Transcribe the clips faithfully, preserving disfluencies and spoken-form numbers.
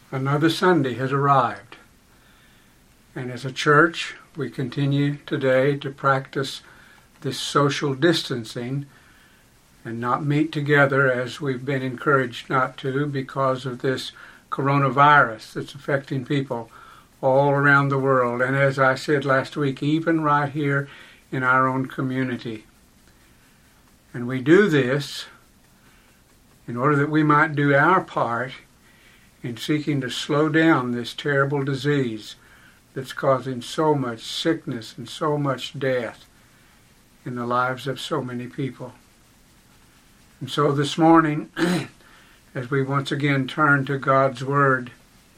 Another Sunday has arrived, and as a church we continue today to practice this social distancing and not meet together as we've been encouraged not to because of this coronavirus that's affecting people all around the world, and as I said last week, even right here in our own community. And we do this in order that we might do our part in seeking to slow down this terrible disease that's causing so much sickness and so much death in the lives of so many people. And so this morning, as we once again turn to God's Word,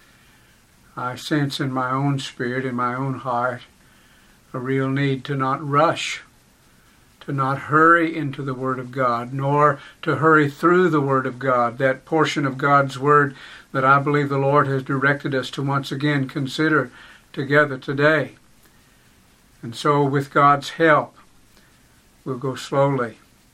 I sense in my own spirit, in my own heart, a real need to not rush, to not hurry into the Word of God, nor to hurry through the Word of God, that portion of God's Word that I believe the Lord has directed us to once again consider together today. And so with God's help, we'll go slowly,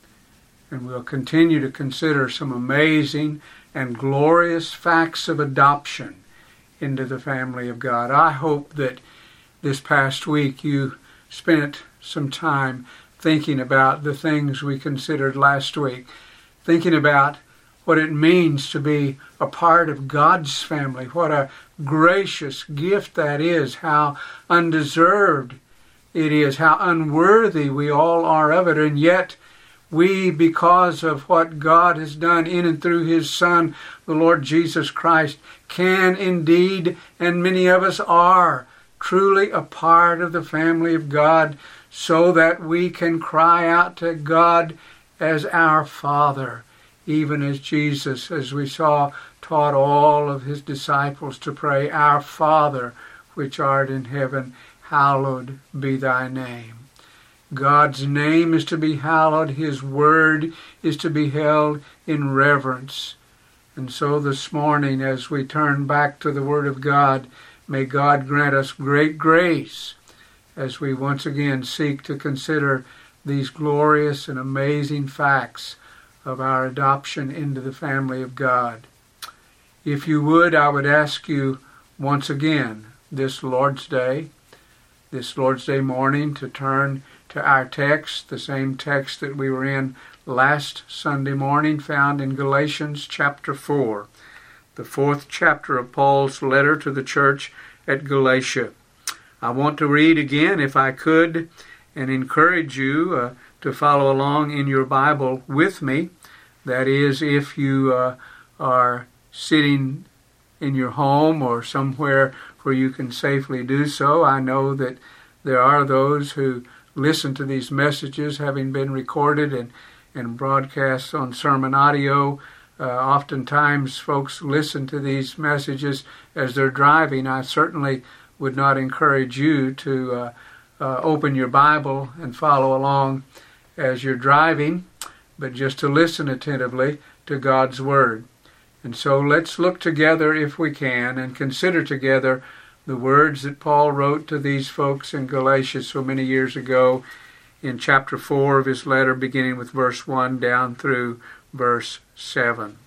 and we'll continue to consider some amazing and glorious facts of adoption into the family of God. I hope that this past week you spent some time thinking about the things we considered last week, thinking about what it means to be a part of God's family, what a gracious gift that is, how undeserved it is, how unworthy we all are of it, and yet we, because of what God has done in and through His Son, the Lord Jesus Christ, can indeed, and many of us are, truly a part of the family of God, so that we can cry out to God as our Father, even as Jesus, as we saw, taught all of His disciples to pray, Our Father, which art in heaven, hallowed be thy name. God's name is to be hallowed. His Word is to be held in reverence. And so this morning, as we turn back to the Word of God, may God grant us great grace as we once again seek to consider these glorious and amazing facts of our adoption into the family of God. If you would, I would ask you once again this Lord's Day, this Lord's Day morning, to turn to our text, the same text that we were in last Sunday morning, found in Galatians chapter four, the fourth chapter of Paul's letter to the church at Galatia. I want to read again, if I could, and encourage you uh, to follow along in your Bible with me. That is, if you uh, are sitting in your home or somewhere where you can safely do so. I know that there are those who listen to these messages having been recorded and, and broadcast on sermon audio. Uh, oftentimes folks listen to these messages as they're driving. I certainly would not encourage you to uh, uh, open your Bible and follow along as you're driving, but just to listen attentively to God's Word. And so let's look together, if we can, and consider together the words that Paul wrote to these folks in Galatia so many years ago in chapter four of his letter, beginning with verse one down through verse seven.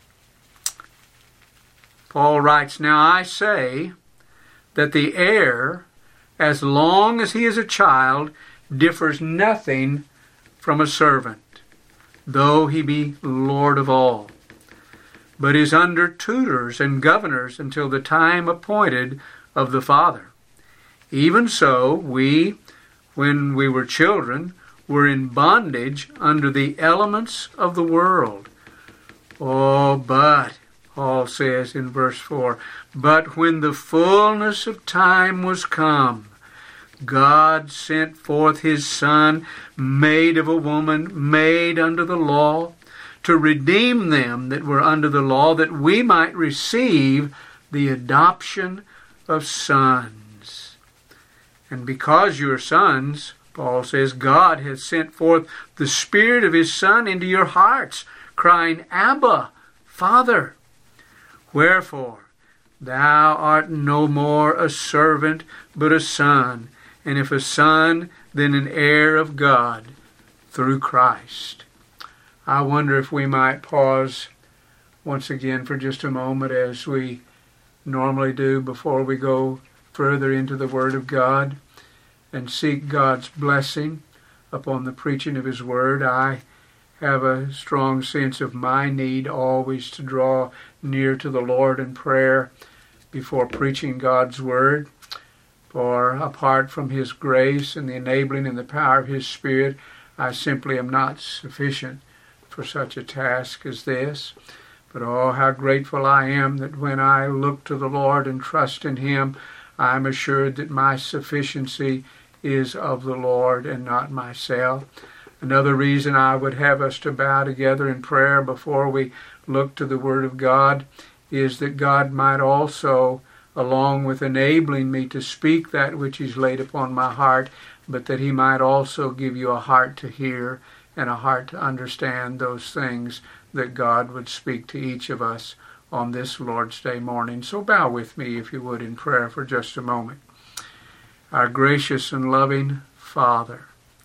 Paul writes, Now I say that the heir, as long as he is a child, differs nothing from a servant, though he be Lord of all, but is under tutors and governors until the time appointed of the Father. Even so, we, when we were children, were in bondage under the elements of the world. Oh, but, Paul says in verse four, but when the fullness of time was come, God sent forth His Son, made of a woman, made under the law, to redeem them that were under the law, that we might receive the adoption of sons. And because you are sons, Paul says, God has sent forth the Spirit of His Son into your hearts, crying, Abba, Father. Wherefore, thou art no more a servant, but a son, and if a son, then an heir of God through Christ. I wonder if we might pause once again for just a moment as we normally do before we go further into the Word of God and seek God's blessing upon the preaching of His Word. I have a strong sense of my need always to draw near to the Lord in prayer before preaching God's Word. For apart from His grace and the enabling and the power of His Spirit, I simply am not sufficient for such a task as this. But oh, how grateful I am that when I look to the Lord and trust in Him, I am assured that my sufficiency is of the Lord and not myself. Another reason I would have us to bow together in prayer before we look to the Word of God is that God might also, along with enabling me to speak that which He's laid upon my heart, but that He might also give you a heart to hear and a heart to understand those things that God would speak to each of us on this Lord's Day morning. So bow with me, if you would, in prayer for just a moment. Our gracious and loving Father,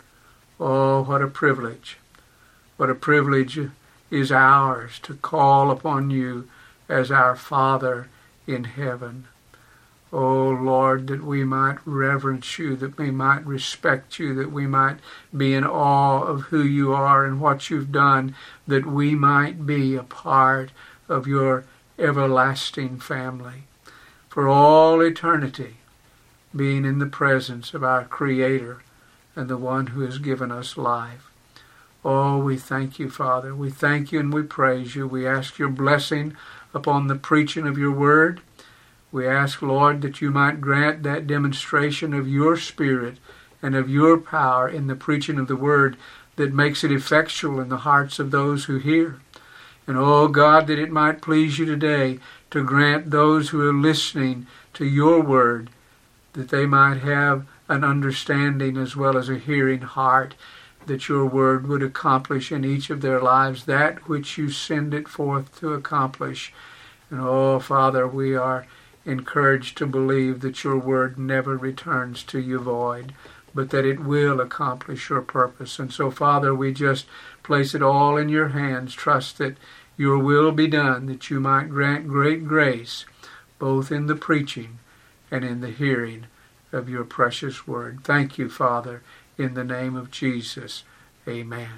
oh, what a privilege, what a privilege is ours to call upon You as our Father in heaven. Oh, Lord, that we might reverence You, that we might respect You, that we might be in awe of who You are and what You've done, that we might be a part of Your everlasting family for all eternity, being in the presence of our Creator and the One who has given us life. Oh, we thank You, Father. We thank You and we praise You. We ask Your blessing upon the preaching of Your Word. We ask, Lord, that You might grant that demonstration of Your Spirit and of Your power in the preaching of the Word that makes it effectual in the hearts of those who hear. And, oh God, that it might please You today to grant those who are listening to Your Word that they might have an understanding as well as a hearing heart, that Your Word would accomplish in each of their lives that which You send it forth to accomplish. And, oh, Father, we are encouraged to believe that Your Word never returns to You void, but that it will accomplish Your purpose. And so, Father, we just place it all in Your hands, trust that Your will be done, that You might grant great grace, both in the preaching and in the hearing of Your precious Word. Thank You, Father, in the name of Jesus. Amen.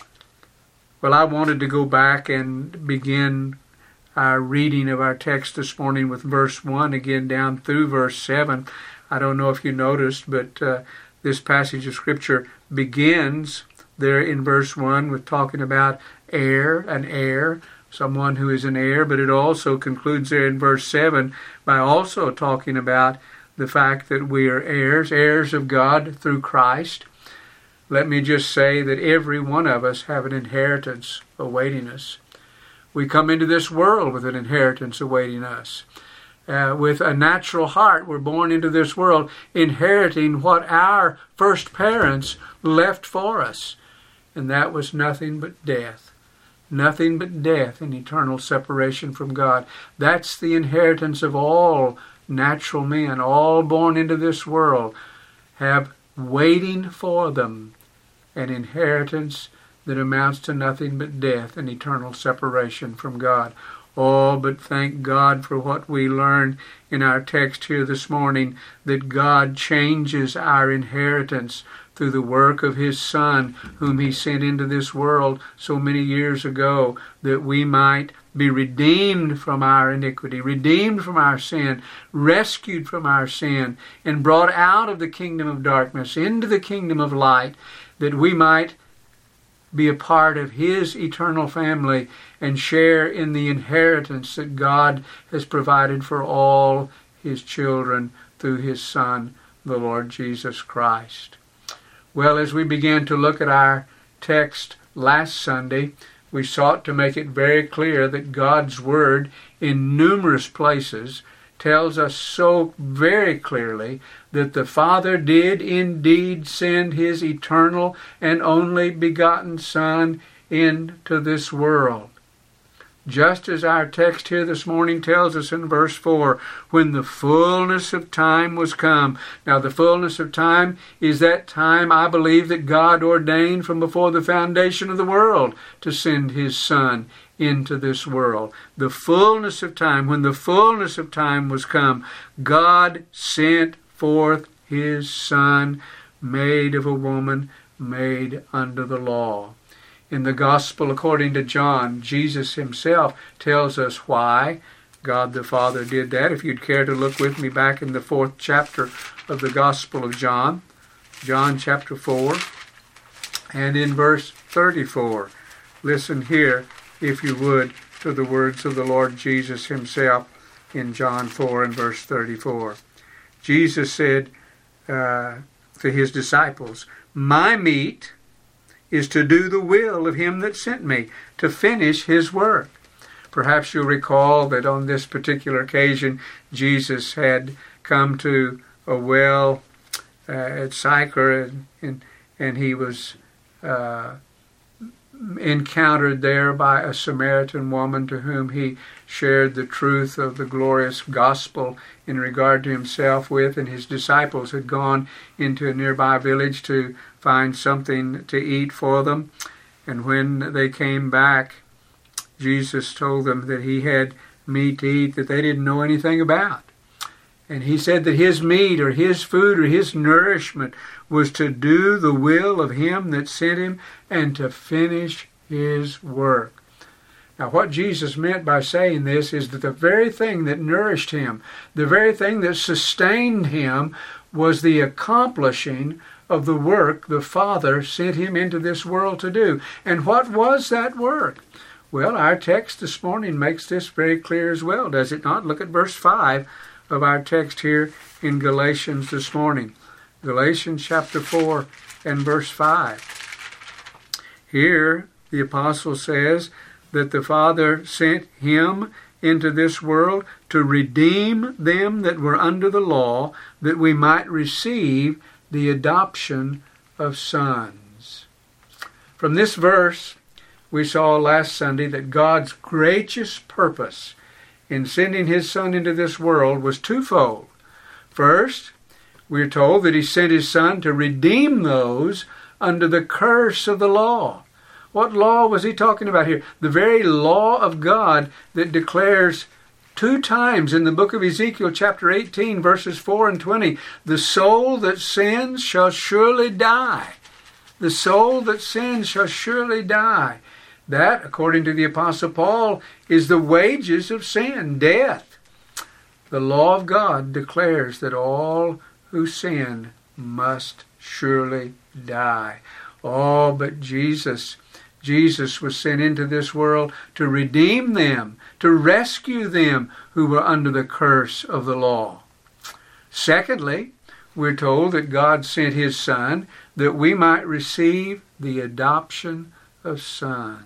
Well, I wanted to go back and begin our reading of our text this morning with verse one, again down through verse seven. I don't know if you noticed, but uh, this passage of Scripture begins there in verse one with talking about heir, an heir, someone who is an heir, but it also concludes there in verse seven by also talking about the fact that we are heirs, heirs of God through Christ. Let me just say that every one of us have an inheritance awaiting us. We come into this world with an inheritance awaiting us. Uh, with a natural heart, we're born into this world inheriting what our first parents left for us. And that was nothing but death. Nothing but death and eternal separation from God. That's the inheritance of all natural men, all born into this world, have waiting for them an inheritance that amounts to nothing but death and eternal separation from God. Oh, but thank God for what we learn in our text here this morning, that God changes our inheritance through the work of His Son, whom He sent into this world so many years ago, that we might be redeemed from our iniquity, redeemed from our sin, rescued from our sin, and brought out of the kingdom of darkness into the kingdom of light, that we might be a part of His eternal family and share in the inheritance that God has provided for all His children through His Son, the Lord Jesus Christ. Well, as we began to look at our text last Sunday, we sought to make it very clear that God's Word in numerous places tells us so very clearly that the Father did indeed send His eternal and only begotten Son into this world. Just as our text here this morning tells us in verse four, when the fullness of time was come. Now the fullness of time is that time, I believe, that God ordained from before the foundation of the world to send His Son into this world. The fullness of time, when the fullness of time was come, God sent forth his Son, made of a woman, made under the law. In the Gospel according to John, Jesus himself tells us why God the Father did that. If you'd care to look with me back in the fourth chapter of the Gospel of John, John chapter four, and in verse thirty-four. Listen here, if you would, to the words of the Lord Jesus himself in John four and verse thirty-four. Jesus said uh, to his disciples, "My meat is to do the will of him that sent me, to finish his work." Perhaps you'll recall that on this particular occasion, Jesus had come to a well uh, at Sychar, and, and, and he was uh, encountered there by a Samaritan woman to whom he shared the truth of the glorious gospel in regard to himself with, and his disciples had gone into a nearby village to find something to eat for them. And when they came back, Jesus told them that he had meat to eat that they didn't know anything about. And he said that his meat or his food or his nourishment was to do the will of him that sent him and to finish his work. Now, what Jesus meant by saying this is that the very thing that nourished him, the very thing that sustained him, was the accomplishing of the work the Father sent him into this world to do. And what was that work? Well, our text this morning makes this very clear as well, does it not? Look at verse five of our text here in Galatians this morning. Galatians chapter four and verse five. Here, the apostle says that the Father sent him into this world to redeem them that were under the law, that we might receive the adoption of sons. From this verse, we saw last Sunday that God's gracious purpose in sending his Son into this world was twofold. First, we are told that he sent his Son to redeem those under the curse of the law. What law was he talking about here? The very law of God that declares two times in the book of Ezekiel chapter eighteen, verses four and twenty, "The soul that sins shall surely die. The soul that sins shall surely die." That, according to the Apostle Paul, is the wages of sin, death. The law of God declares that all who sin must surely die. Oh, but Jesus, Jesus was sent into this world to redeem them, to rescue them who were under the curse of the law. Secondly, we're told that God sent his Son that we might receive the adoption of sons.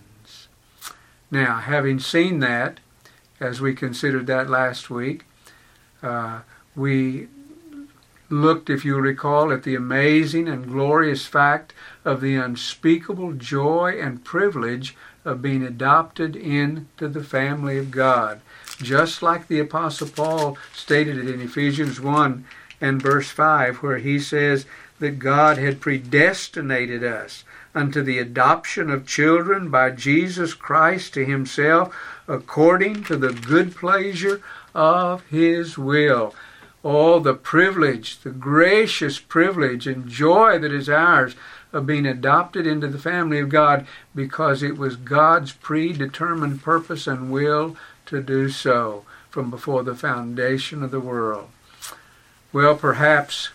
Now, having seen that, as we considered that last week, uh, we looked, if you recall, at the amazing and glorious fact of the unspeakable joy and privilege of being adopted into the family of God. Just like the Apostle Paul stated it in Ephesians one and verse five, where he says that God had predestinated us unto the adoption of children by Jesus Christ to himself, according to the good pleasure of his will. Oh, the privilege, the gracious privilege and joy that is ours of being adopted into the family of God, because it was God's predetermined purpose and will to do so from before the foundation of the world. Well, perhaps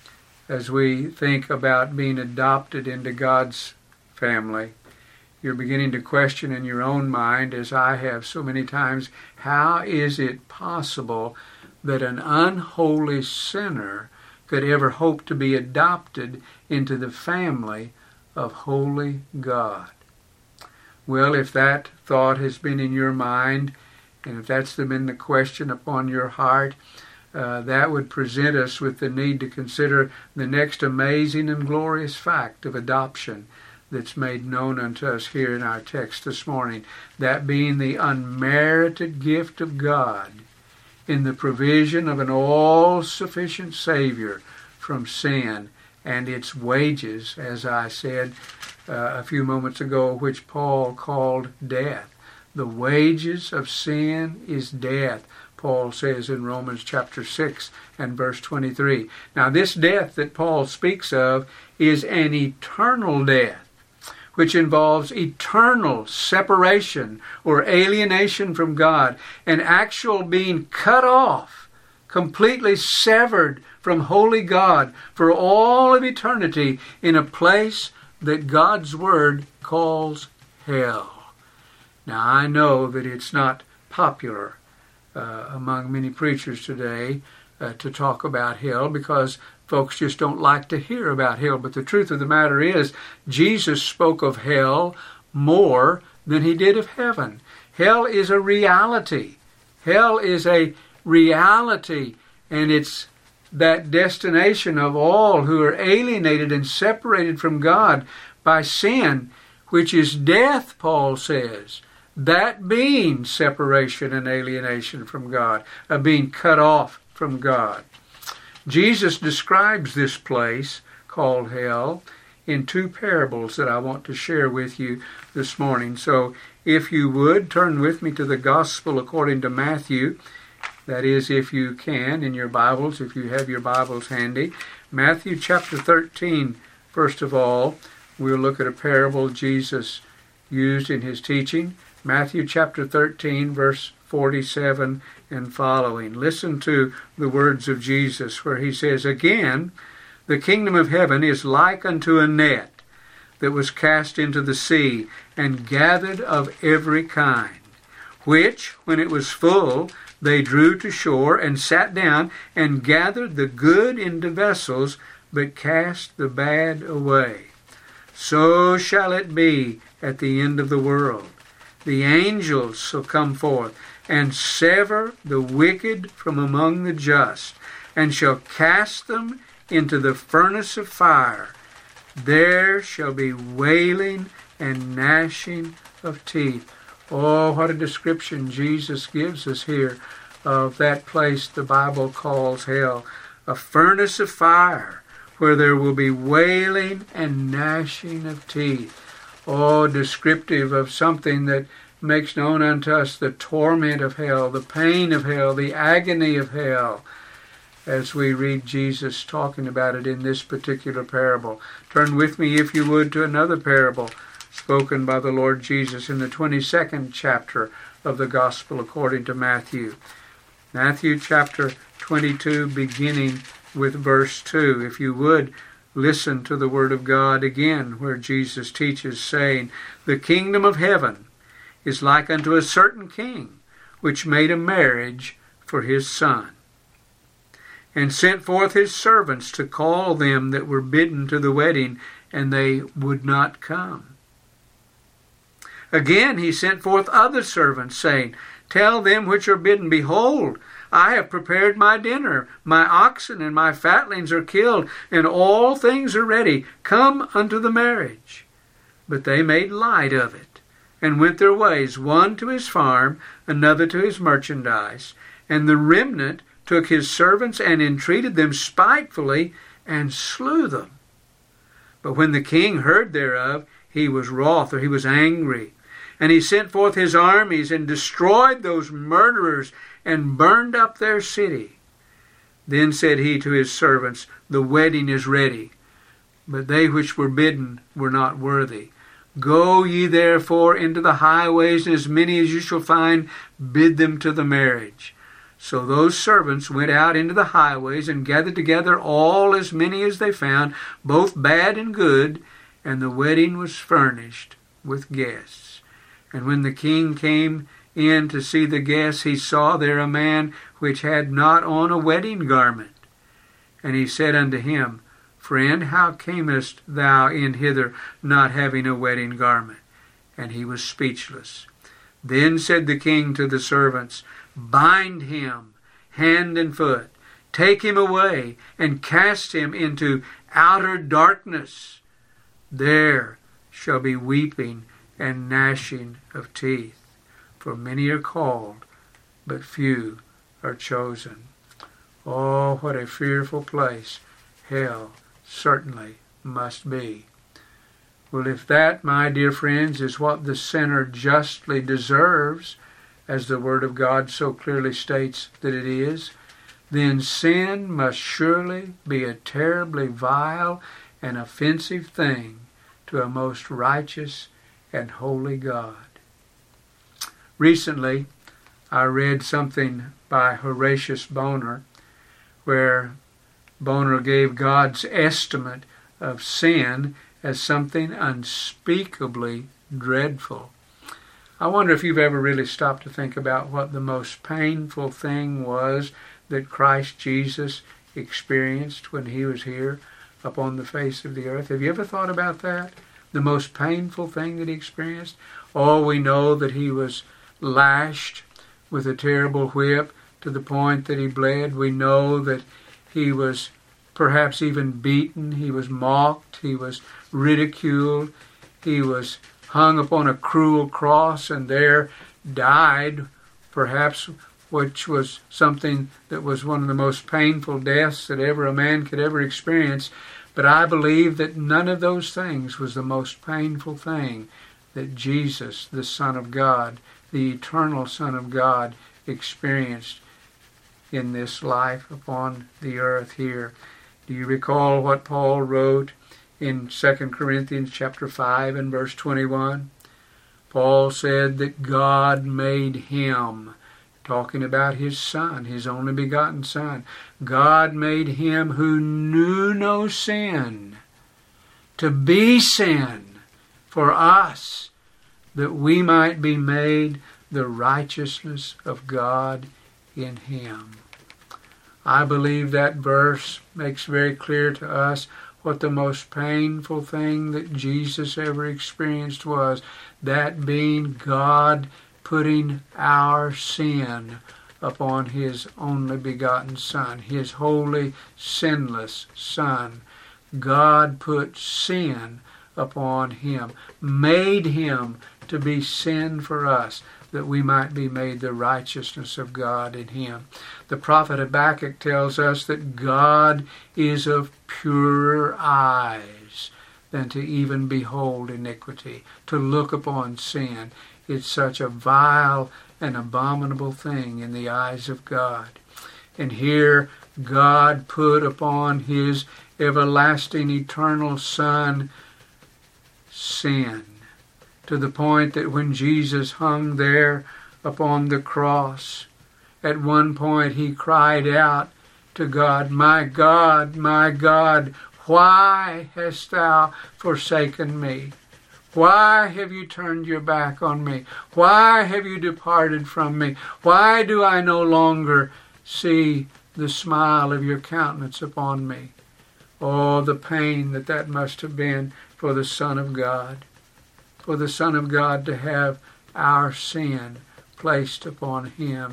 as we think about being adopted into God's family, you're beginning to question in your own mind, as I have so many times, how is it possible that an unholy sinner could ever hope to be adopted into the family of holy God? Well, if that thought has been in your mind, and if that's been the question upon your heart, uh, that would present us with the need to consider the next amazing and glorious fact of adoption that's made known unto us here in our text this morning, that being the unmerited gift of God in the provision of an all-sufficient Savior from sin and its wages, as I said uh, a few moments ago, which Paul called death. The wages of sin is death, Paul says in Romans chapter six and verse twenty-three. Now this death that Paul speaks of is an eternal death, which involves eternal separation or alienation from God, an actual being cut off, completely severed from holy God for all of eternity in a place that God's Word calls hell. Now I know that it's not popular uh, among many preachers today uh, to talk about hell because folks just don't like to hear about hell. But the truth of the matter is, Jesus spoke of hell more than he did of heaven. Hell is a reality. Hell is a reality, and it's that destination of all who are alienated and separated from God by sin, which is death, Paul says. That being separation and alienation from God, a being cut off from God. Jesus describes this place called hell in two parables that I want to share with you this morning. So if you would, turn with me to the Gospel according to Matthew. That is, if you can, in your Bibles, if you have your Bibles handy. Matthew chapter thirteen, first of all, we'll look at a parable Jesus used in his teaching. Matthew chapter thirteen, verse forty-seven and following. Listen to the words of Jesus where he says, "Again, the kingdom of heaven is like unto a net that was cast into the sea and gathered of every kind, which, when it was full, they drew to shore and sat down and gathered the good into vessels, but cast the bad away. So shall it be at the end of the world. The angels shall come forth and sever the wicked from among the just, and shall cast them into the furnace of fire. There shall be wailing and gnashing of teeth." Oh, what a description Jesus gives us here of that place the Bible calls hell. A furnace of fire where there will be wailing and gnashing of teeth. Oh, descriptive of something that makes known unto us the torment of hell, the pain of hell, the agony of hell, as we read Jesus talking about it in this particular parable. Turn with me, if you would, to another parable spoken by the Lord Jesus in the twenty-second chapter of the Gospel according to Matthew. Matthew chapter twenty-two, beginning with verse two. If you would, listen to the word of God again, where Jesus teaches, saying, "The kingdom of heaven is like unto a certain king, which made a marriage for his son, and sent forth his servants to call them that were bidden to the wedding, and they would not come. Again he sent forth other servants, saying, Tell them which are bidden, Behold, I have prepared my dinner. My oxen and my fatlings are killed, and all things are ready. Come unto the marriage. But they made light of it, and went their ways, one to his farm, another to his merchandise. And the remnant took his servants, and entreated them spitefully, and slew them. But when the king heard thereof, he was wroth, or he was angry. And he sent forth his armies, and destroyed those murderers, and burned up their city. Then said he to his servants, The wedding is ready, but they which were bidden were not worthy. Go ye therefore into the highways, and as many as you shall find, bid them to the marriage. So those servants went out into the highways, and gathered together all as many as they found, both bad and good, and the wedding was furnished with guests. And when the king came in to see the guests, he saw there a man which had not on a wedding garment. And he said unto him, Friend, how camest thou in hither, not having a wedding garment? And he was speechless. Then said the king to the servants, Bind him hand and foot, take him away, and cast him into outer darkness. There shall be weeping and gnashing of teeth. For many are called, but few are chosen." Oh, what a fearful place hell certainly must be. Well, if that, my dear friends, is what the sinner justly deserves, as the Word of God so clearly states that it is, then sin must surely be a terribly vile and offensive thing to a most righteous and holy God. Recently, I read something by Horatius Bonar, where Bonar gave God's estimate of sin as something unspeakably dreadful. I wonder if you've ever really stopped to think about what the most painful thing was that Christ Jesus experienced when he was here upon the face of the earth. Have you ever thought about that? The most painful thing that he experienced? Oh, we know that he was lashed with a terrible whip to the point that he bled. We know that he was perhaps even beaten. He was mocked. He was ridiculed. He was hung upon a cruel cross and there died, perhaps, which was something that was one of the most painful deaths that ever a man could ever experience. But I believe that none of those things was the most painful thing that Jesus, the Son of God, the eternal Son of God, experienced in this life upon the earth here. Do you recall what Paul wrote in Second Corinthians chapter five and verse twenty-one? Paul said that God made him, talking about his Son, his only begotten Son. God made him who knew no sin to be sin for us, that we might be made the righteousness of God in him. I believe that verse makes very clear to us what the most painful thing that Jesus ever experienced was, that being God putting our sin upon his only begotten Son, his holy, sinless Son. God put sin upon him, made him to be sin for us, that we might be made the righteousness of God in him. The prophet Habakkuk tells us that God is of purer eyes than to even behold iniquity, to look upon sin. It's such a vile and abominable thing in the eyes of God. And here God put upon his everlasting, eternal Son sin, to the point that when Jesus hung there upon the cross, at one point he cried out to God, "My God, my God, why hast thou forsaken me? Why have you turned your back on me? Why have you departed from me? Why do I no longer see the smile of your countenance upon me?" Oh, the pain that that must have been for the Son of God. For the Son of God to have our sin placed upon him.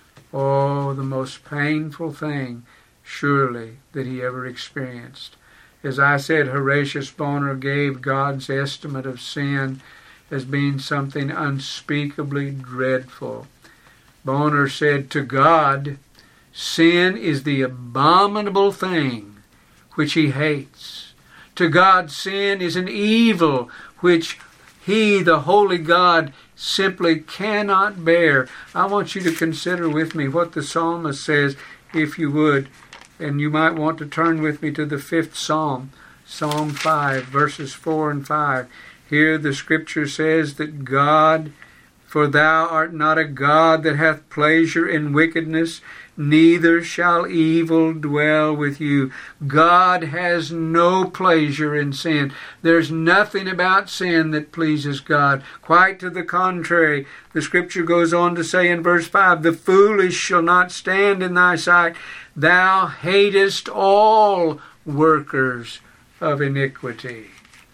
Oh, the most painful thing, surely, that he ever experienced. As I said, Horatius Bonar gave God's estimate of sin as being something unspeakably dreadful. Bonar said, "To God, sin is the abominable thing which he hates. To God, sin is an evil which he, the holy God, simply cannot bear." I want you to consider with me what the psalmist says, if you would. And you might want to turn with me to the fifth Psalm, Psalm five, verses four and five. Here the Scripture says that God, "For thou art not a God that hath pleasure in wickedness, neither shall evil dwell with you." God has no pleasure in sin. There's nothing about sin that pleases God. Quite to the contrary. The Scripture goes on to say in verse five, "The foolish shall not stand in thy sight. Thou hatest all workers of iniquity."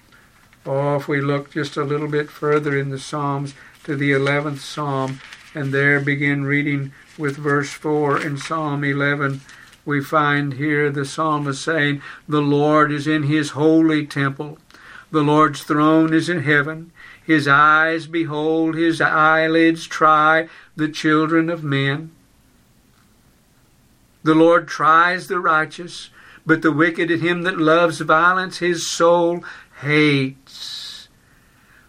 Oh, if we look just a little bit further in the Psalms to the eleventh Psalm, and there begin reading with verse four in Psalm eleven, we find here the psalmist saying, "The Lord is in his holy temple. The Lord's throne is in heaven. His eyes behold, his eyelids try the children of men. The Lord tries the righteous, but the wicked and him that loves violence his soul hates."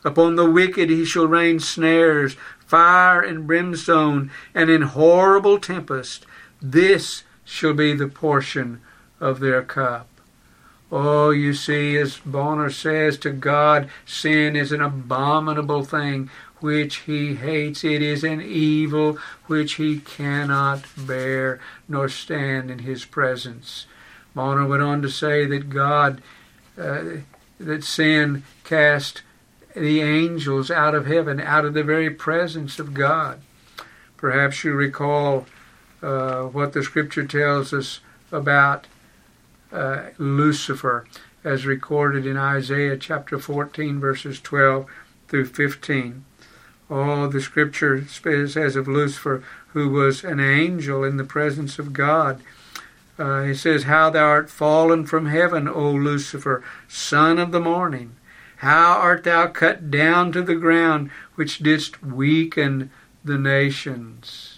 Upon the wicked he shall rain snares, fire and brimstone, and in horrible tempest. This shall be the portion of their cup. Oh, you see, as Bonner says, to God sin is an abominable thing which he hates. It is an evil which he cannot bear nor stand in his presence. Bonner went on to say that God, uh, that sin cast the angels out of heaven, out of the very presence of God. Perhaps you recall uh, what the Scripture tells us about uh, Lucifer, as recorded in Isaiah chapter fourteen, verses twelve through fifteen. Oh, the Scripture says of Lucifer, who was an angel in the presence of God. Uh, it says, "How thou art fallen from heaven, O Lucifer, son of the morning! How art thou cut down to the ground, which didst weaken the nations?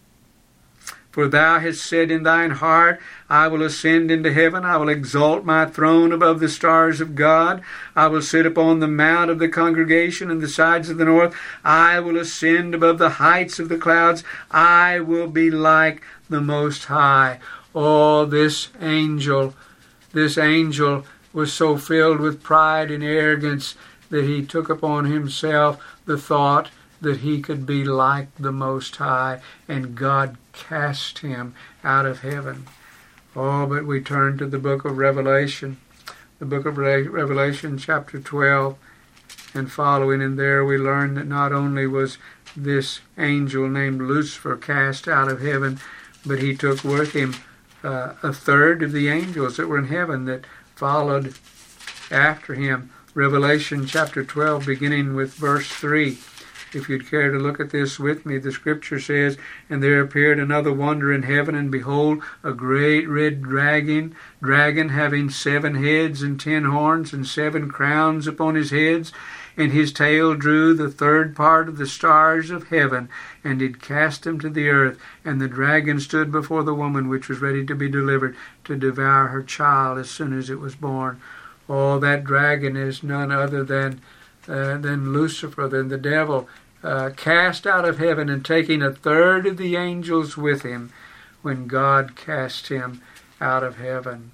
For thou hast said in thine heart, I will ascend into heaven, I will exalt my throne above the stars of God, I will sit upon the mount of the congregation in the sides of the north, I will ascend above the heights of the clouds, I will be like the Most High." Oh, this angel, this angel was so filled with pride and arrogance that he took upon himself the thought that he could be like the Most High, and God cast him out of heaven. Oh, but we turn to the book of Revelation, the book of Revelation chapter twelve and following, and there we learn that not only was this angel named Lucifer cast out of heaven, but he took with him uh, a third of the angels that were in heaven that followed after him. Revelation chapter twelve, beginning with verse three. If you'd care to look at this with me, the Scripture says, "And there appeared another wonder in heaven, and behold, a great red dragon, dragon having seven heads and ten horns, and seven crowns upon his heads. And his tail drew the third part of the stars of heaven, and did cast them to the earth. And the dragon stood before the woman which was ready to be delivered, to devour her child as soon as it was born." Oh, that dragon is none other than uh, than Lucifer, than the devil, uh, cast out of heaven and taking a third of the angels with him when God cast him out of heaven.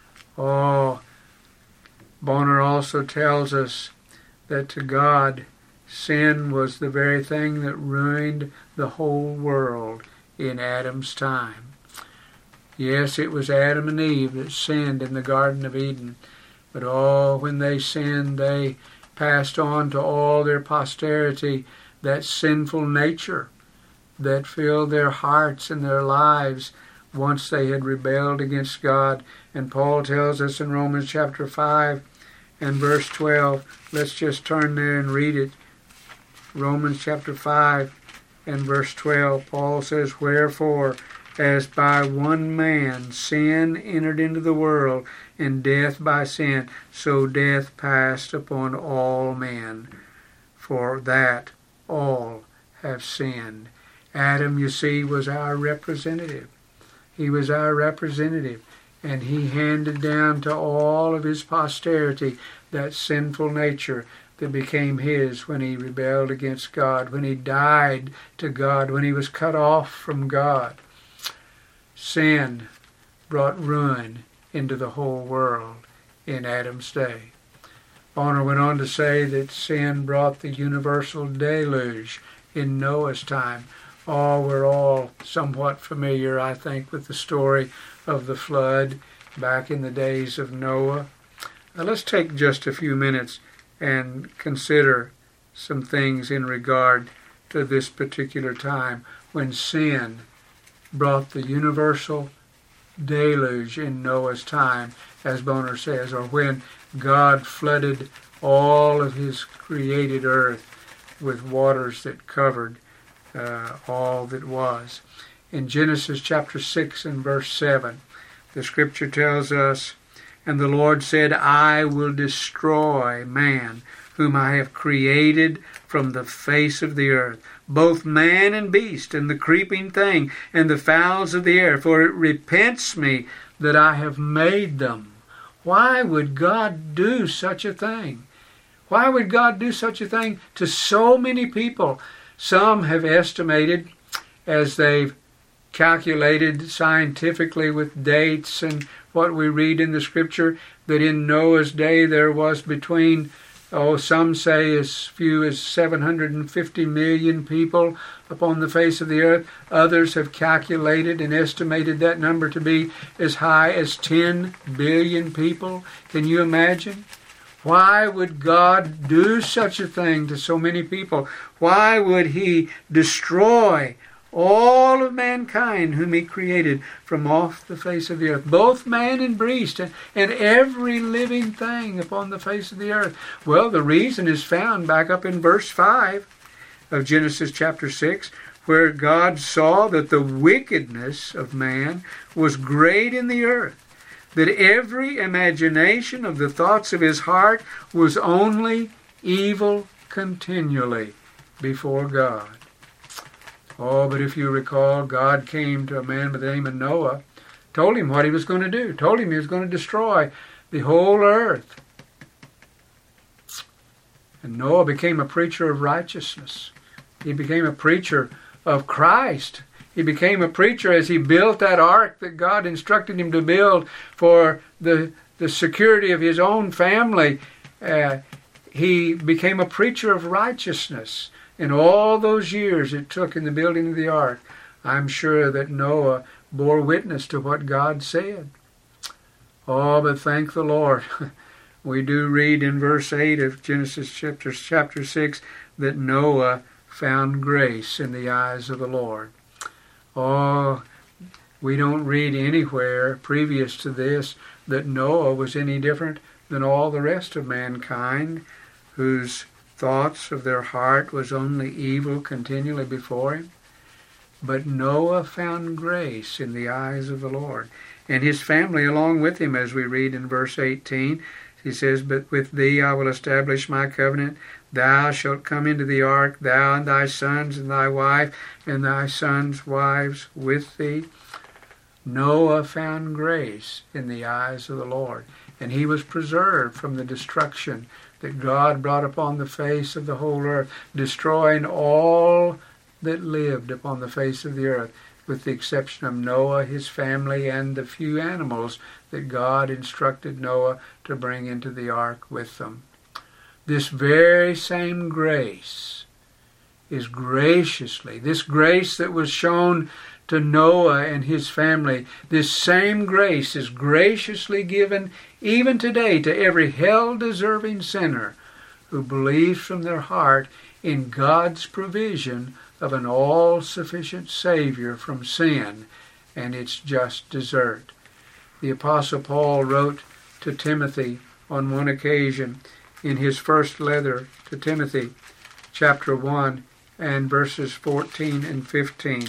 Oh, Bonner also tells us that to God, sin was the very thing that ruined the whole world in Adam's time. Yes, it was Adam and Eve that sinned in the Garden of Eden, but oh, when they sinned, they passed on to all their posterity that sinful nature that filled their hearts and their lives once they had rebelled against God. And Paul tells us in Romans chapter five and verse twelve, let's just turn there and read it. Romans chapter five and verse twelve, Paul says, "Wherefore, as by one man sin entered into the world, and death by sin, so death passed upon all men, for that all have sinned." Adam, you see, was our representative. He was our representative, and he handed down to all of his posterity that sinful nature that became his when he rebelled against God, when he died to God, when he was cut off from God. Sin brought ruin into the whole world in Adam's day. Bonner went on to say that sin brought the universal deluge in Noah's time. Oh, we're all somewhat familiar, I think, with the story of the flood back in the days of Noah. Now, let's take just a few minutes and consider some things in regard to this particular time when sin brought the universal deluge in Noah's time, as Bonner says, or when God flooded all of his created earth with waters that covered uh, all that was. In Genesis chapter six and verse seven, the Scripture tells us, "And the Lord said, I will destroy man, whom I have created from the face of the earth, both man and beast, and the creeping thing, and the fowls of the air, for it repents me that I have made them." Why would God do such a thing? Why would God do such a thing to so many people? Some have estimated, as they've calculated scientifically with dates and what we read in the Scripture, that in Noah's day there was between, oh, some say as few as seven hundred fifty million people upon the face of the earth. Others have calculated and estimated that number to be as high as ten billion people. Can you imagine? Why would God do such a thing to so many people? Why would He destroy all of mankind whom He created from off the face of the earth, both man and beast, and, and every living thing upon the face of the earth? Well, the reason is found back up in verse five of Genesis chapter six, where God saw that the wickedness of man was great in the earth, that every imagination of the thoughts of his heart was only evil continually before God. Oh, but if you recall, God came to a man by the name of Noah, told him what He was going to do, told him He was going to destroy the whole earth. And Noah became a preacher of righteousness. He became a preacher of Christ. He became a preacher as he built that ark that God instructed him to build for the, the security of his own family. Uh, he became a preacher of righteousness. In all those years it took in the building of the ark, I'm sure that Noah bore witness to what God said. Oh, but thank the Lord. We do read in verse eight of Genesis chapter, chapter six that Noah found grace in the eyes of the Lord. Oh, we don't read anywhere previous to this that Noah was any different than all the rest of mankind, whose thoughts of their heart was only evil continually before him. But Noah found grace in the eyes of the Lord, and his family along with him, as we read in verse eighteen. He says, "But with thee I will establish my covenant. Thou shalt come into the ark, thou and thy sons and thy wife, and thy sons' wives with thee." Noah found grace in the eyes of the Lord, and he was preserved from the destruction that God brought upon the face of the whole earth, destroying all that lived upon the face of the earth, with the exception of Noah, his family, and the few animals that God instructed Noah to bring into the ark with them. This very same grace is graciously, this grace that was shown to Noah and his family, this same grace is graciously given even today to every hell-deserving sinner who believes from their heart in God's provision of an all-sufficient Savior from sin and its just desert. The Apostle Paul wrote to Timothy on one occasion in his first letter to Timothy, chapter one, and verses fourteen and fifteen.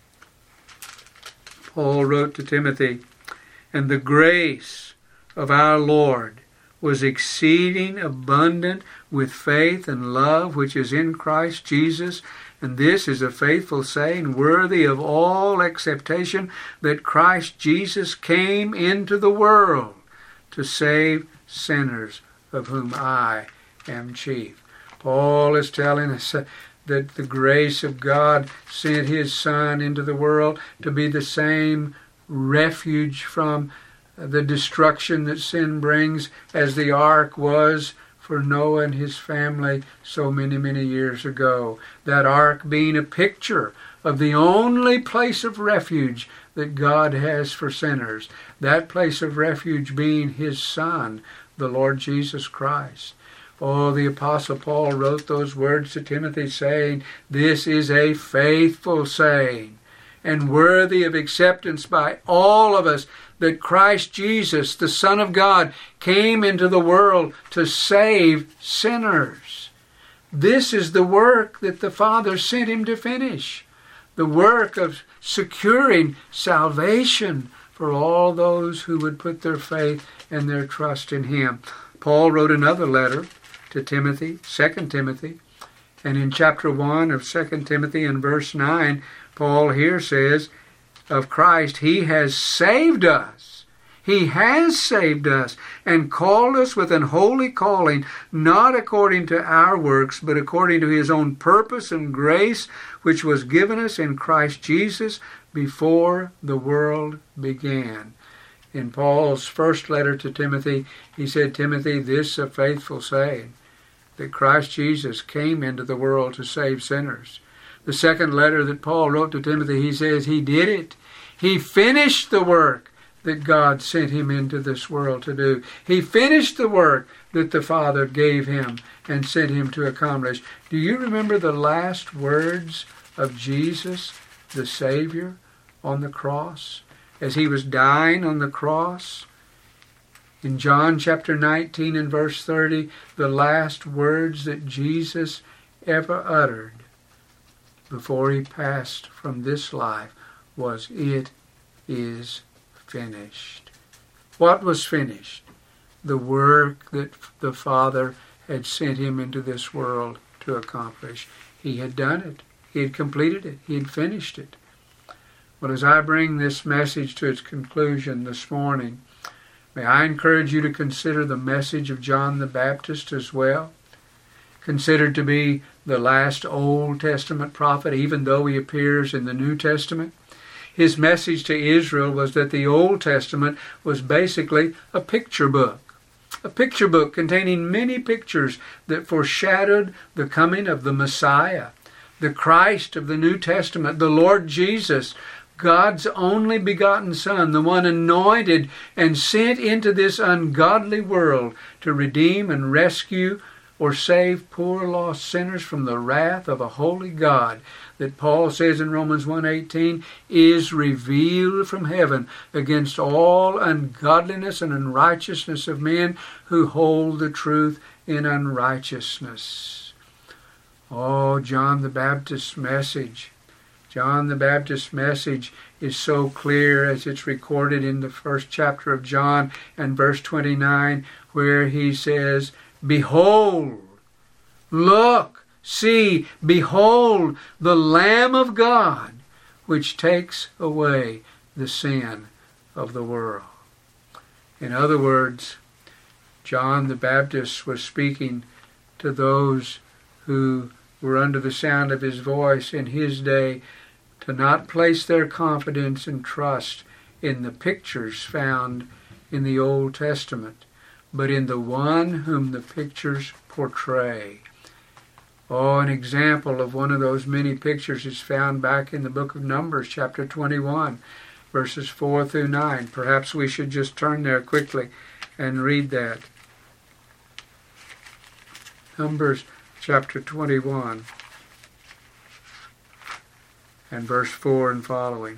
Paul wrote to Timothy, "And the grace of our Lord was exceeding abundant with faith and love which is in Christ Jesus. And this is a faithful saying, worthy of all acceptation, that Christ Jesus came into the world to save sinners, of whom I am chief." Paul is telling us that the grace of God sent His Son into the world to be the same refuge from the destruction that sin brings as the ark was for Noah and his family so many, many years ago. That ark being a picture of the only place of refuge that God has for sinners. That place of refuge being His Son, the Lord Jesus Christ. Oh, the Apostle Paul wrote those words to Timothy saying, "This is a faithful saying and worthy of acceptance by all of us, that Christ Jesus, the Son of God, came into the world to save sinners." This is the work that the Father sent Him to finish, the work of securing salvation for all those who would put their faith and their trust in Him. Paul wrote another letter to Timothy, Second Timothy, and in chapter one of Second Timothy and verse nine, Paul here says of Christ, He has saved us. He has saved us and called us with an holy calling, not according to our works, but according to his own purpose and grace, which was given us in Christ Jesus before the world began. In Paul's first letter to Timothy, he said, Timothy, this a faithful saying, that Christ Jesus came into the world to save sinners. The second letter that Paul wrote to Timothy, he says he did it. He finished the work that God sent him into this world to do. He finished the work that the Father gave him and sent him to accomplish. Do you remember the last words of Jesus, the Savior, on the cross? As he was dying on the cross? In John chapter nineteen and verse thirty, the last words that Jesus ever uttered before he passed from this life was, "It is finished." What was finished? The work that the Father had sent him into this world to accomplish. He had done it. He had completed it. He had finished it. Well, as I bring this message to its conclusion this morning, may I encourage you to consider the message of John the Baptist as well, considered to be the last Old Testament prophet, even though he appears in the New Testament. His message to Israel was that the Old Testament was basically a picture book. A picture book containing many pictures that foreshadowed the coming of the Messiah, the Christ of the New Testament, the Lord Jesus, God's only begotten Son, the one anointed and sent into this ungodly world to redeem and rescue or save poor lost sinners from the wrath of a holy God, that Paul says in Romans one eighteen, is revealed from heaven against all ungodliness and unrighteousness of men who hold the truth in unrighteousness. Oh, John the Baptist's message. John the Baptist's message is so clear as it's recorded in the first chapter of John and verse twenty-nine, where he says, Behold, look, see, behold, the Lamb of God, which takes away the sin of the world. In other words, John the Baptist was speaking to those who were under the sound of his voice in his day to not place their confidence and trust in the pictures found in the Old Testament, but in the one whom the pictures portray. Oh, an example of one of those many pictures is found back in the book of Numbers, chapter twenty-one, verses four through nine. Perhaps we should just turn there quickly and read that. Numbers chapter twenty-one and verse four and following.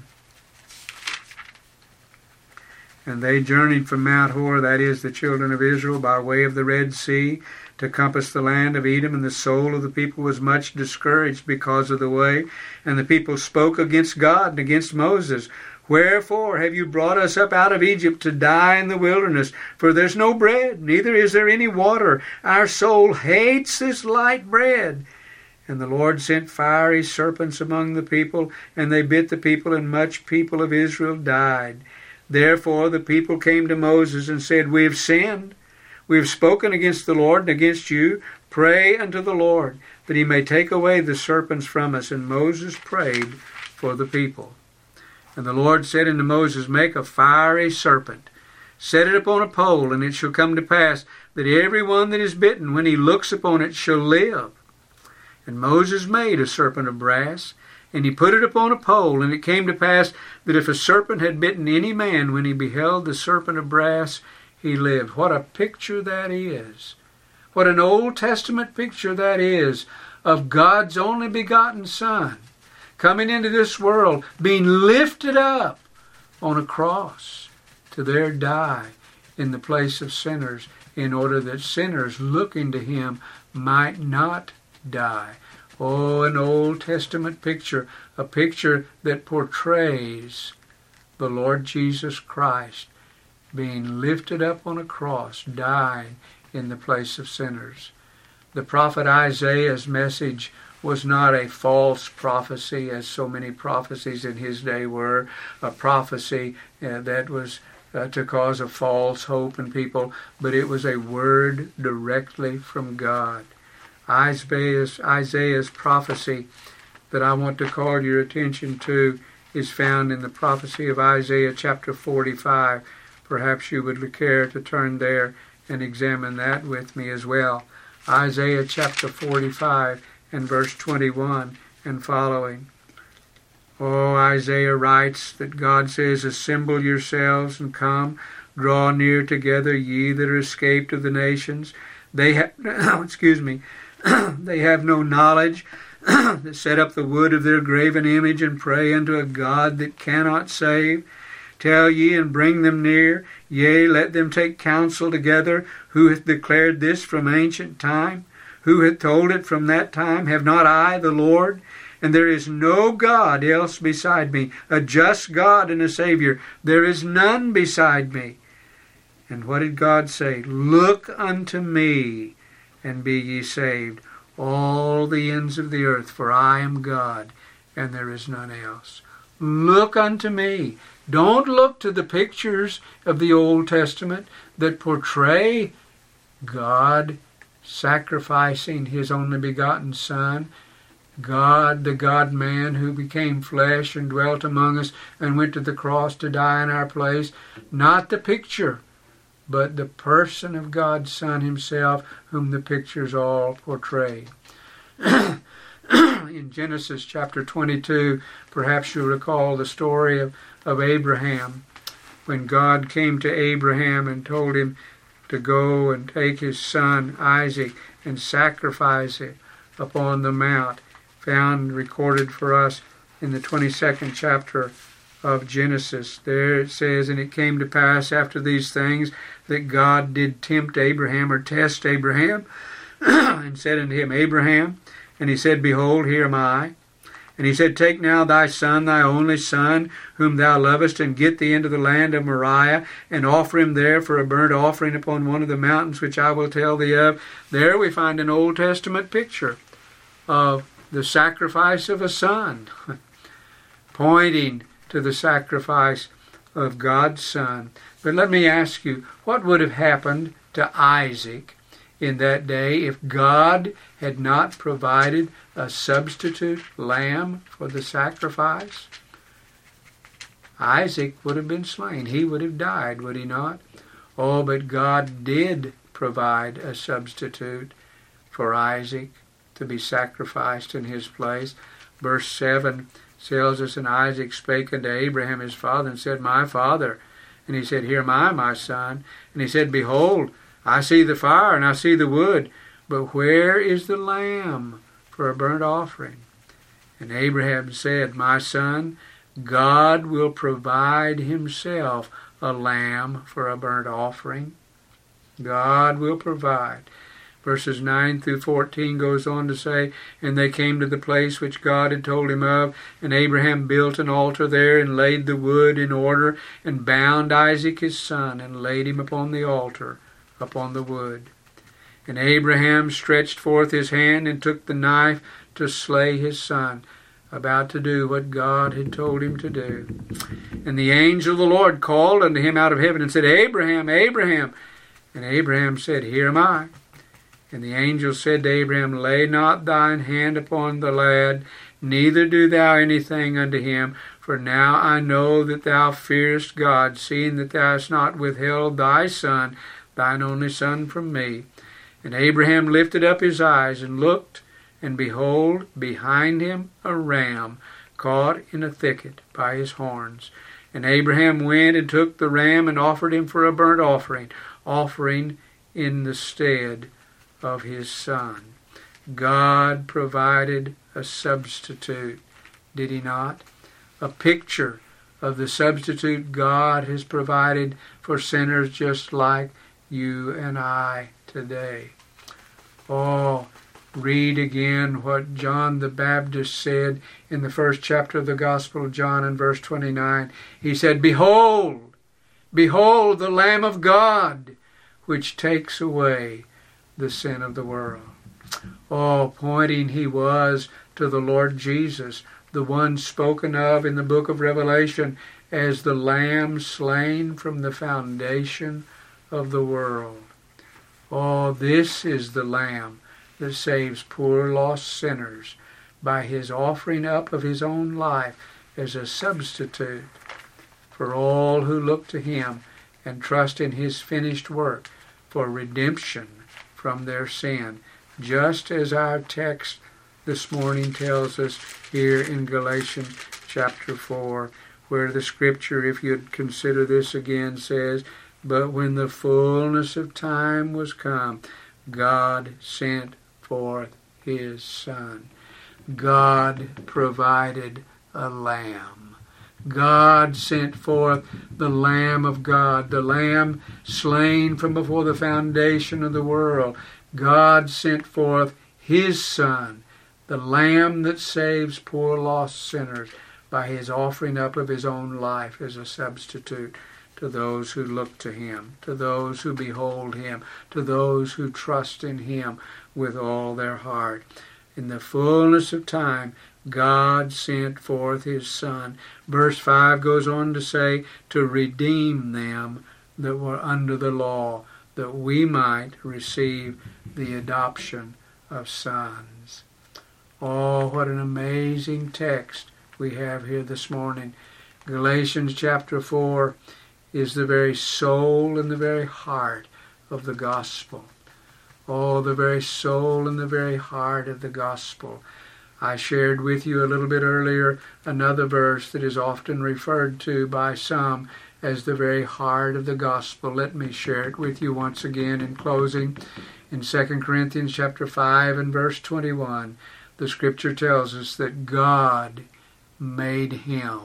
And they journeyed from Mount Hor, that is, the children of Israel, by way of the Red Sea, to compass the land of Edom, and the soul of the people was much discouraged because of the way. And the people spoke against God and against Moses. Wherefore have you brought us up out of Egypt to die in the wilderness? For there's no bread, neither is there any water. Our soul hates this light bread. And the Lord sent fiery serpents among the people, and they bit the people, and much people of Israel died. Therefore the people came to Moses and said, We have sinned. We have spoken against the Lord and against you. Pray unto the Lord, that he may take away the serpents from us. And Moses prayed for the people. And the Lord said unto Moses, Make a fiery serpent, set it upon a pole, and it shall come to pass that every one that is bitten, when he looks upon it, shall live. And Moses made a serpent of brass, and he put it upon a pole, and it came to pass that if a serpent had bitten any man, when he beheld the serpent of brass, he lived. What a picture that is. What an Old Testament picture that is of God's only begotten Son coming into this world, being lifted up on a cross to there die in the place of sinners, in order that sinners looking to him might not die. Oh, an Old Testament picture, a picture that portrays the Lord Jesus Christ being lifted up on a cross, dying in the place of sinners. The prophet Isaiah's message was not a false prophecy, as so many prophecies in his day were, a prophecy uh, that was uh, to cause a false hope in people, but it was a word directly from God. Isaiah's, Isaiah's prophecy that I want to call your attention to is found in the prophecy of Isaiah chapter forty-five. Perhaps you would care to turn there and examine that with me as well. Isaiah chapter forty-five and verse twenty-one and following. Oh, Isaiah writes that God says, "Assemble yourselves and come, draw near together, ye that are escaped of the nations. They have, excuse me, they have no knowledge, that set up the wood of their graven image and pray unto a God that cannot save. Tell ye and bring them near, yea, let them take counsel together. Who hath declared this from ancient time? Who hath told it from that time? Have not I, the Lord? And there is no God else beside me, a just God and a Savior. There is none beside me." And what did God say? "Look unto me, and be ye saved, all the ends of the earth, for I am God, and there is none else." Look unto me. Don't look to the pictures of the Old Testament that portray God sacrificing His only begotten Son, God, the God-man who became flesh and dwelt among us and went to the cross to die in our place. Not the picture, but the person of God's Son Himself, whom the pictures all portray. In Genesis chapter twenty-two, perhaps you recall the story of, of Abraham, when God came to Abraham and told him to go and take his son Isaac and sacrifice it upon the mount, found recorded for us in the twenty-second chapter of Genesis. There it says, "And it came to pass after these things that God did tempt Abraham," or test Abraham, "and said unto him, Abraham, and he said, Behold, here am I. And he said, Take now thy son, thy only son, whom thou lovest, and get thee into the land of Moriah, and offer him there for a burnt offering upon one of the mountains which I will tell thee of." There we find an Old Testament picture of the sacrifice of a son, pointing to the sacrifice of God's Son. But let me ask you, what would have happened to Isaac in that day if God had not provided a substitute lamb for the sacrifice? Isaac would have been slain. He would have died, would he not? Oh, but God did provide a substitute for Isaac to be sacrificed in his place. Verse seven tells us, "And Isaac spake unto Abraham his father, and said, My father. And he said, Here am I, my son. And he said, Behold, I see the fire, and I see the wood, but where is the lamb for a burnt offering? And Abraham said, My son, God will provide Himself a lamb for a burnt offering." God will provide. Verses nine through fourteen goes on to say, "And they came to the place which God had told him of, and Abraham built an altar there, and laid the wood in order, and bound Isaac his son, and laid him upon the altar, upon the wood. And Abraham stretched forth his hand, and took the knife to slay his son," about to do what God had told him to do. "And the angel of the Lord called unto him out of heaven, and said, Abraham, Abraham. And Abraham said, Here am I. And the angel said to Abraham, Lay not thine hand upon the lad, neither do thou anything unto him. For now I know that thou fearest God, seeing that thou hast not withheld thy son, thine only son, from me. And Abraham lifted up his eyes and looked, and behold, behind him a ram caught in a thicket by his horns. And Abraham went and took the ram and offered him for a burnt offering, offering in the stead of his son." God provided a substitute, did He not? A picture of the substitute God has provided for sinners just like you and I today. Oh, read again what John the Baptist said in the first chapter of the Gospel of John in verse twenty-nine. He said, Behold, behold the Lamb of God, which takes away the sin of the world. Oh, pointing he was to the Lord Jesus, the one spoken of in the book of Revelation as the Lamb slain from the foundation of the world. Oh, this is the Lamb that saves poor lost sinners by his offering up of his own life as a substitute for all who look to him and trust in his finished work for redemption from their sin, just as our text this morning tells us here in Galatians chapter four, where the scripture, if you'd consider this again, says, "But when the fullness of time was come, God sent forth his Son." God provided a lamb. God sent forth the Lamb of God, the Lamb slain from before the foundation of the world. God sent forth his Son, the Lamb that saves poor lost sinners by his offering up of his own life as a substitute to those who look to him, to those who behold him, to those who trust in him with all their heart. In the fullness of time, God sent forth his Son. Verse five goes on to say, to redeem them that were under the law, that we might receive the adoption of sons. Oh, what an amazing text we have here this morning. Galatians chapter four is the very soul and the very heart of the gospel. Oh, the very soul and the very heart of the gospel. I shared with you a little bit earlier another verse that is often referred to by some as the very heart of the gospel. Let me share it with you once again in closing. In Second Corinthians chapter five and verse twenty-one, the scripture tells us that God made him.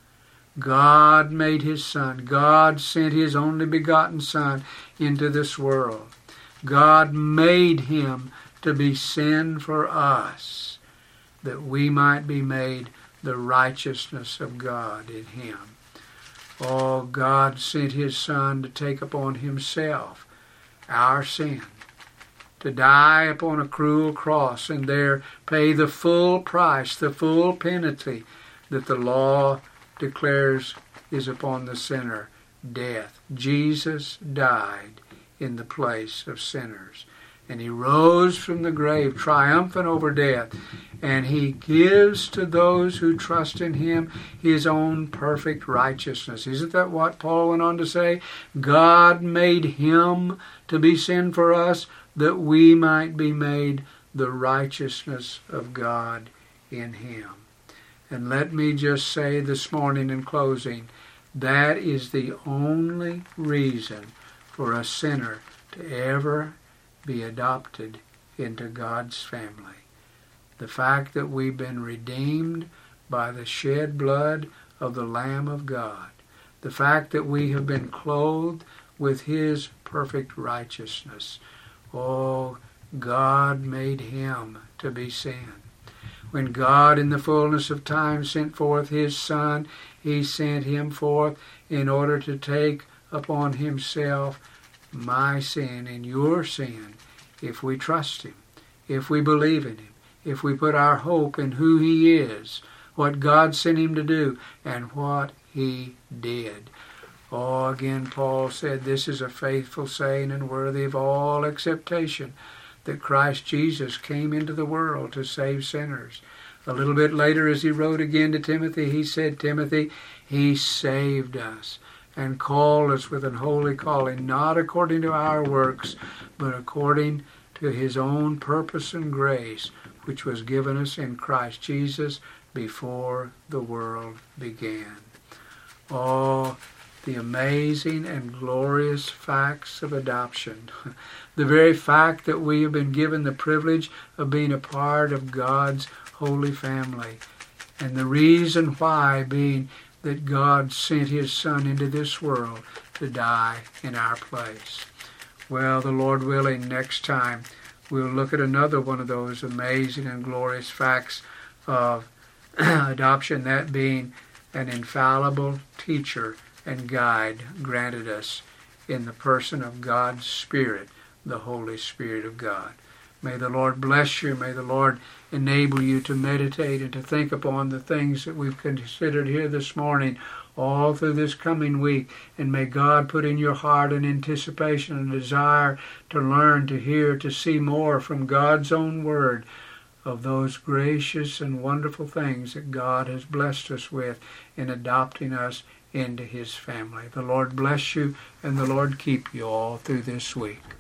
God made his Son. God sent his only begotten Son into this world. God made him to be sin for us, that we might be made the righteousness of God in him. Oh, God sent his Son to take upon himself our sin, to die upon a cruel cross and there pay the full price, the full penalty that the law declares is upon the sinner, death. Jesus died in the place of sinners. And he rose from the grave triumphant over death. And he gives to those who trust in him his own perfect righteousness. Isn't that what Paul went on to say? God made him to be sin for us, that we might be made the righteousness of God in him. And let me just say this morning in closing, that is the only reason for a sinner to ever be adopted into God's family. The fact that we've been redeemed by the shed blood of the Lamb of God. The fact that we have been clothed with his perfect righteousness. Oh, God made him to be sin. When God in the fullness of time sent forth his Son, he sent him forth in order to take upon himself my sin and your sin, if we trust him, if we believe in him, if we put our hope in who he is, what God sent him to do, and what he did. Oh, again, Paul said, this is a faithful saying and worthy of all acceptation, that Christ Jesus came into the world to save sinners. A little bit later, as he wrote again to Timothy, he said, Timothy, he saved us and called us with an holy calling, not according to our works, but according to his own purpose and grace, which was given us in Christ Jesus before the world began. Oh, the amazing and glorious facts of adoption. The very fact that we have been given the privilege of being a part of God's holy family. And the reason why being that God sent his Son into this world to die in our place. Well, the Lord willing, next time we'll look at another one of those amazing and glorious facts of adoption, that being an infallible teacher and guide granted us in the person of God's Spirit, the Holy Spirit of God. May the Lord bless you. May the Lord enable you to meditate and to think upon the things that we've considered here this morning, all through this coming week. And may God put in your heart an anticipation and desire to learn, to hear, to see more from God's own word of those gracious and wonderful things that God has blessed us with in adopting us into his family. The Lord bless you and the Lord keep you all through this week.